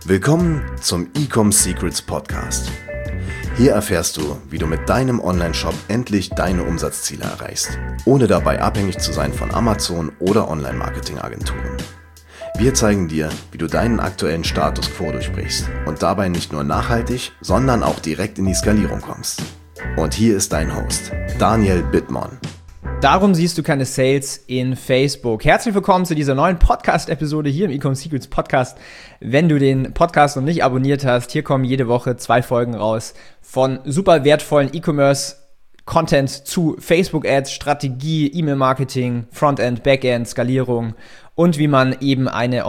Willkommen zum Ecom Secrets Podcast. Hier erfährst du, wie du mit deinem Online-Shop endlich deine Umsatzziele erreichst, ohne dabei abhängig zu sein von Amazon oder Online-Marketing-Agenturen. Wir zeigen dir, wie du deinen aktuellen Status quo durchbrichst und dabei nicht nur nachhaltig, sondern auch direkt in die Skalierung kommst. Und hier ist dein Host, Daniel Bittmann. Darum siehst du keine Sales in Facebook. Herzlich willkommen zu dieser neuen Podcast-Episode hier im Ecom Secrets Podcast. Wenn du den Podcast noch nicht abonniert hast, hier kommen jede Woche 2 Folgen raus von super wertvollen E-Commerce-Content zu Facebook-Ads, Strategie, E-Mail-Marketing, Frontend, Backend, Skalierung und wie man eben eine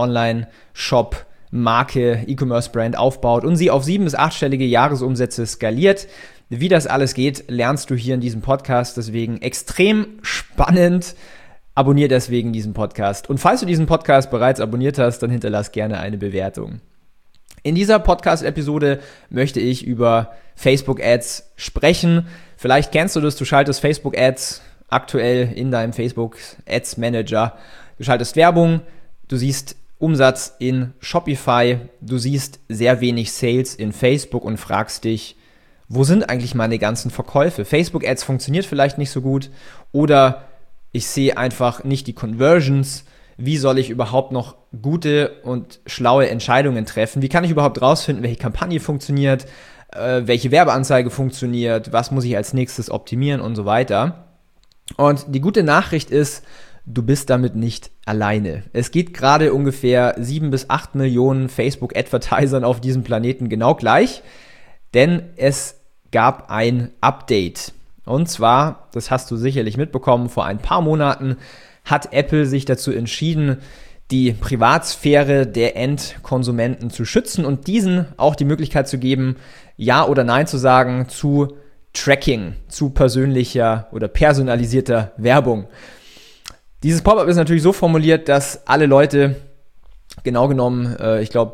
Online-Shop-Marke, E-Commerce-Brand aufbaut und sie auf 7- bis 8-stellige Jahresumsätze skaliert. Wie das alles geht, lernst du hier in diesem Podcast, deswegen extrem spannend. Abonnier deswegen diesen Podcast. Und falls du diesen Podcast bereits abonniert hast, dann hinterlass gerne eine Bewertung. In dieser Podcast-Episode möchte ich über Facebook-Ads sprechen. Vielleicht kennst du das, du schaltest Facebook-Ads aktuell in deinem Facebook-Ads-Manager. Du schaltest Werbung, du siehst Umsatz in Shopify, du siehst sehr wenig Sales in Facebook und fragst dich, wo sind eigentlich meine ganzen Verkäufe? Facebook-Ads funktioniert vielleicht nicht so gut oder ich sehe einfach nicht die Conversions. Wie soll ich überhaupt noch gute und schlaue Entscheidungen treffen? Wie kann ich überhaupt rausfinden, welche Kampagne funktioniert, welche Werbeanzeige funktioniert, was muss ich als nächstes optimieren und so weiter? Und die gute Nachricht ist, du bist damit nicht alleine. Es geht gerade ungefähr 7 bis 8 Millionen Facebook-Advertisern auf diesem Planeten genau gleich, denn es gab ein Update. Und zwar, das hast du sicherlich mitbekommen, vor ein paar Monaten hat Apple sich dazu entschieden, die Privatsphäre der Endkonsumenten zu schützen und diesen auch die Möglichkeit zu geben, Ja oder Nein zu sagen zu Tracking, zu persönlicher oder personalisierter Werbung. Dieses Pop-up ist natürlich so formuliert, dass alle Leute, genau genommen, ich glaube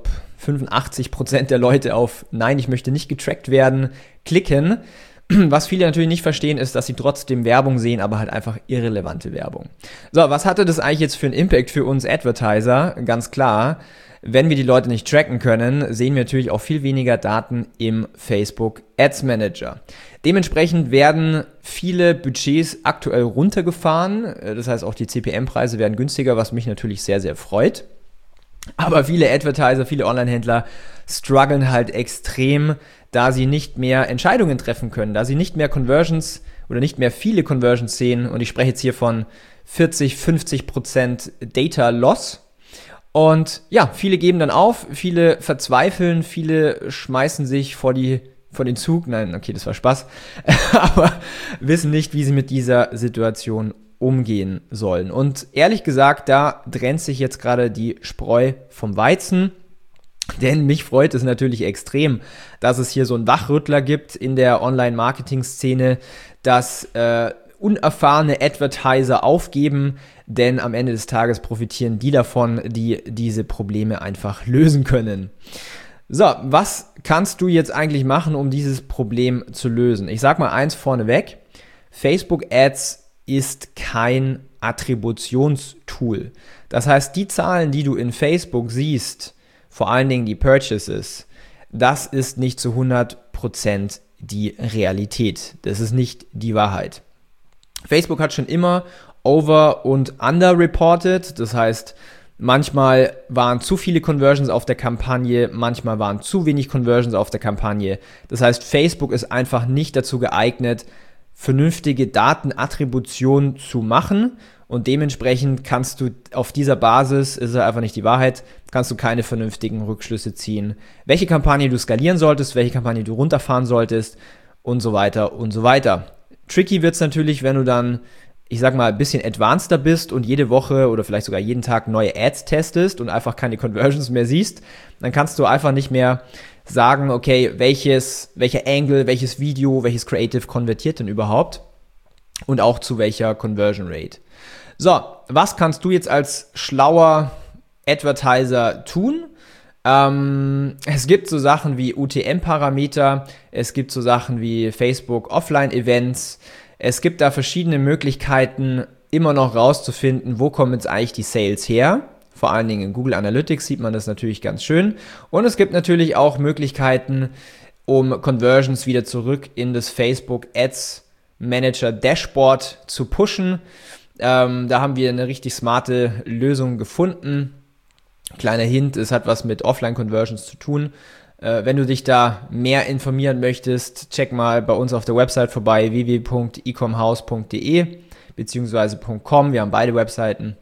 85% der Leute auf Nein, ich möchte nicht getrackt werden, klicken. Was viele natürlich nicht verstehen, ist, dass sie trotzdem Werbung sehen, aber halt einfach irrelevante Werbung. So, was hatte das eigentlich jetzt für einen Impact für uns Advertiser? Ganz klar, wenn wir die Leute nicht tracken können, sehen wir natürlich auch viel weniger Daten im Facebook Ads Manager. Dementsprechend werden viele Budgets aktuell runtergefahren. Das heißt, auch die CPM-Preise werden günstiger, was mich natürlich sehr, sehr freut. Aber viele Advertiser, viele Online-Händler strugglen halt extrem, da sie nicht mehr Entscheidungen treffen können, da sie nicht mehr Conversions oder nicht mehr viele Conversions sehen. Und ich spreche jetzt hier von 40-50% Data Loss. Und ja, viele geben dann auf, viele verzweifeln, viele schmeißen sich vor den Zug. Nein, okay, das war Spaß. Aber wissen nicht, wie sie mit dieser Situation umgehen sollen. Und ehrlich gesagt, da trennt sich jetzt gerade die Spreu vom Weizen. Denn mich freut es natürlich extrem, dass es hier so einen Wachrüttler gibt in der Online-Marketing-Szene, dass unerfahrene Advertiser aufgeben, denn am Ende des Tages profitieren die davon, die diese Probleme einfach lösen können. So, was kannst du jetzt eigentlich machen, um dieses Problem zu lösen? Ich sag mal eins vorneweg, Facebook-Ads ist kein Attributionstool. Das heißt, die Zahlen, die du in Facebook siehst, vor allen Dingen die Purchases, das ist nicht zu 100% die Realität. Das ist nicht die Wahrheit. Facebook hat schon immer over- und underreported. Das heißt, manchmal waren zu viele Conversions auf der Kampagne, manchmal waren zu wenig Conversions auf der Kampagne. Das heißt, Facebook ist einfach nicht dazu geeignet, vernünftige Datenattribution zu machen und dementsprechend kannst du auf dieser Basis, ist einfach nicht die Wahrheit, kannst du keine vernünftigen Rückschlüsse ziehen, welche Kampagne du skalieren solltest, welche Kampagne du runterfahren solltest und so weiter und so weiter. Tricky wird es natürlich, wenn du dann, ich sag mal, ein bisschen advanceder bist und jede Woche oder vielleicht sogar jeden Tag neue Ads testest und einfach keine Conversions mehr siehst, dann kannst du einfach nicht mehr sagen, okay, welcher Angle, welches Video, welches Creative konvertiert denn überhaupt und auch zu welcher Conversion Rate. So, was kannst du jetzt als schlauer Advertiser tun? Es gibt so Sachen wie UTM-Parameter, es gibt so Sachen wie Facebook Offline-Events, es gibt da verschiedene Möglichkeiten, immer noch rauszufinden, wo kommen jetzt eigentlich die Sales her Vor allen Dingen in Google Analytics sieht man das natürlich ganz schön. Und es gibt natürlich auch Möglichkeiten, um Conversions wieder zurück in das Facebook Ads Manager Dashboard zu pushen. Da haben wir eine richtig smarte Lösung gefunden. Kleiner Hint, es hat was mit Offline-Conversions zu tun. Wenn du dich da mehr informieren möchtest, check mal bei uns auf der Website vorbei, www.ecomhouse.de bzw. .com. Wir haben beide Webseiten.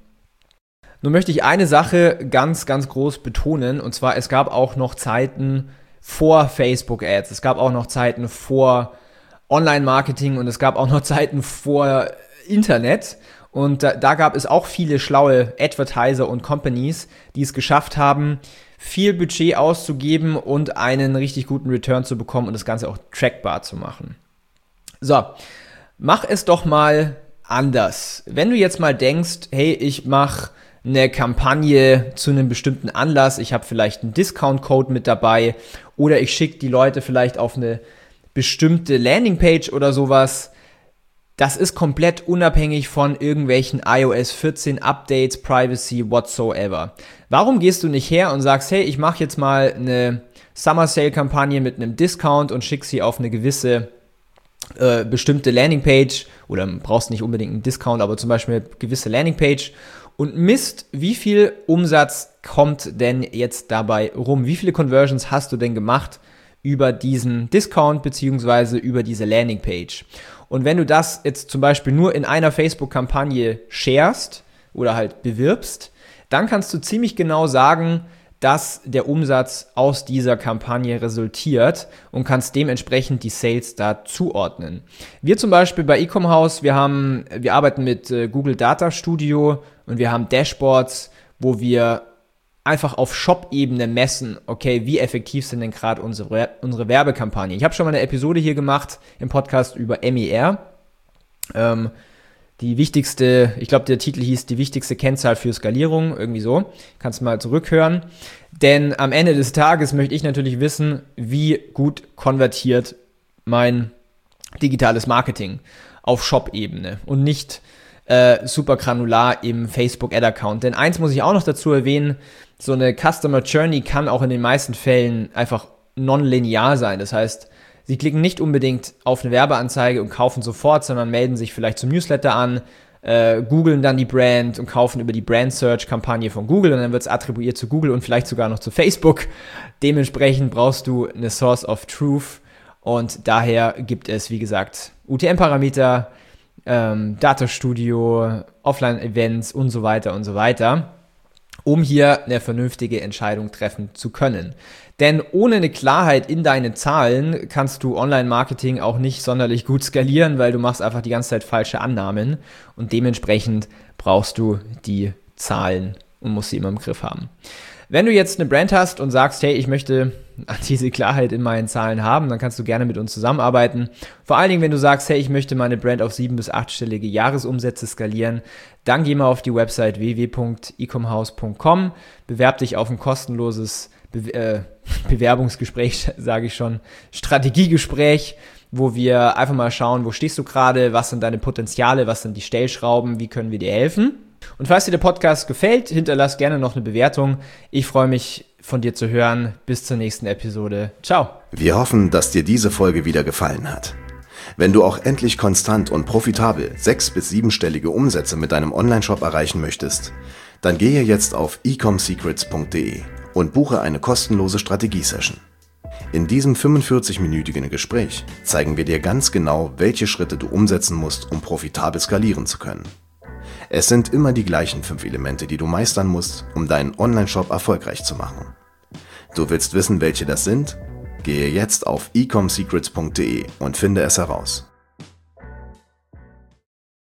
Nun möchte ich eine Sache ganz, ganz groß betonen, und zwar, es gab auch noch Zeiten vor Facebook Ads, es gab auch noch Zeiten vor Online-Marketing und es gab auch noch Zeiten vor Internet. Und da gab es auch viele schlaue Advertiser und Companies, die es geschafft haben, viel Budget auszugeben und einen richtig guten Return zu bekommen und das Ganze auch trackbar zu machen. So, mach es doch mal anders. Wenn du jetzt mal denkst, hey, ich mache eine Kampagne zu einem bestimmten Anlass, ich habe vielleicht einen Discount-Code mit dabei oder ich schicke die Leute vielleicht auf eine bestimmte Landingpage oder sowas. Das ist komplett unabhängig von irgendwelchen iOS 14 Updates, Privacy, whatsoever. Warum gehst du nicht her und sagst, hey, ich mache jetzt mal eine Summer Sale Kampagne mit einem Discount und schick sie auf eine gewisse bestimmte Landingpage, oder brauchst nicht unbedingt einen Discount, aber zum Beispiel eine gewisse Landingpage, und misst, wie viel Umsatz kommt denn jetzt dabei rum? Wie viele Conversions hast du denn gemacht über diesen Discount beziehungsweise über diese Landingpage? Und wenn du das jetzt zum Beispiel nur in einer Facebook-Kampagne sharest oder halt bewirbst, dann kannst du ziemlich genau sagen, dass der Umsatz aus dieser Kampagne resultiert und kannst dementsprechend die Sales da zuordnen. Wir zum Beispiel bei Ecomhouse, wir arbeiten mit Google Data Studio und wir haben Dashboards, wo wir einfach auf Shop-Ebene messen, okay, wie effektiv sind denn gerade unsere Werbekampagnen. Ich habe schon mal eine Episode hier gemacht im Podcast über MER. Die wichtigste, ich glaube, der Titel hieß die wichtigste Kennzahl für Skalierung, irgendwie so. Kannst du mal zurückhören. Denn am Ende des Tages möchte ich natürlich wissen, wie gut konvertiert mein digitales Marketing auf Shop-Ebene und nicht super granular im Facebook-Ad-Account. Denn eins muss ich auch noch dazu erwähnen, so eine Customer Journey kann auch in den meisten Fällen einfach non-linear sein. Das heißt, sie klicken nicht unbedingt auf eine Werbeanzeige und kaufen sofort, sondern melden sich vielleicht zum Newsletter an, googeln dann die Brand und kaufen über die Brand-Search-Kampagne von Google und dann wird es attribuiert zu Google und vielleicht sogar noch zu Facebook. Dementsprechend brauchst du eine Source of Truth und daher gibt es, wie gesagt, UTM-Parameter, Data Studio, Offline-Events und so weiter, um hier eine vernünftige Entscheidung treffen zu können. Denn ohne eine Klarheit in deine Zahlen kannst du Online-Marketing auch nicht sonderlich gut skalieren, weil du machst einfach die ganze Zeit falsche Annahmen und dementsprechend brauchst du die Zahlen und musst sie immer im Griff haben. Wenn du jetzt eine Brand hast und sagst, hey, ich möchte diese Klarheit in meinen Zahlen haben, dann kannst du gerne mit uns zusammenarbeiten. Vor allen Dingen, wenn du sagst, hey, ich möchte meine Brand auf 7- bis 8-stellige Jahresumsätze skalieren, dann geh mal auf die Website www.ecomhouse.com, bewerb dich auf ein kostenloses Bewerbungsgespräch, sage ich schon, Strategiegespräch, wo wir einfach mal schauen, wo stehst du gerade, was sind deine Potenziale, was sind die Stellschrauben, wie können wir dir helfen. Und falls dir der Podcast gefällt, hinterlass gerne noch eine Bewertung. Ich freue mich, von dir zu hören. Bis zur nächsten Episode. Ciao. Wir hoffen, dass dir diese Folge wieder gefallen hat. Wenn du auch endlich konstant und profitabel 6- bis 7-stellige Umsätze mit deinem Onlineshop erreichen möchtest, dann gehe jetzt auf ecomsecrets.de und buche eine kostenlose Strategie-Session. In diesem 45-minütigen Gespräch zeigen wir dir ganz genau, welche Schritte du umsetzen musst, um profitabel skalieren zu können. Es sind immer die gleichen 5 Elemente, die du meistern musst, um deinen Onlineshop erfolgreich zu machen. Du willst wissen, welche das sind? Gehe jetzt auf ecomsecrets.de und finde es heraus.